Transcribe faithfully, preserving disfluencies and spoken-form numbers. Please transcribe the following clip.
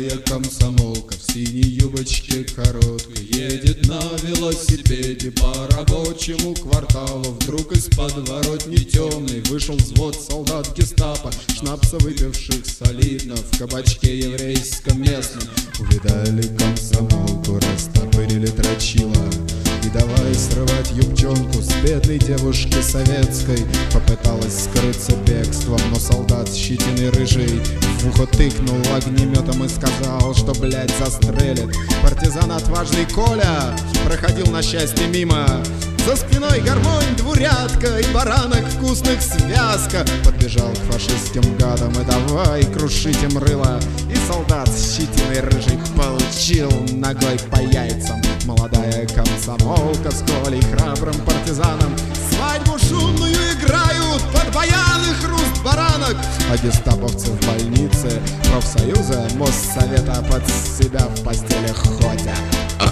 Видалая комсомолка в синей юбочке короткой едет на велосипеде по рабочему кварталу. Вдруг из подворотни темной вышел взвод солдат гестапо, шнапса выпивших солидно в кабачке еврейском местном. Увидали комсомолку, растопырили трочила и давай срывать юбчонку с бедной девушки советской. Попыталась скрыться бегством, но солдат щетиной рыжий в ухо тыкнул огнеметом и сказал, что, блядь, застрелит. Партизан отважный Коля проходил на счастье мимо. За спиной гармонь, двурядка и баранок вкусных связка. Подбежал к фашистским гадам и давай крушить им рыло. И солдат с щетиной рыжий получил ногой по яйцам. Молодая комсомолка с Колей, храбрым партизаном, свадьбу шумную играют под баян и хруст баранок. А гестаповцы в больнице профсоюза Моссовета под себя в постелях ходят.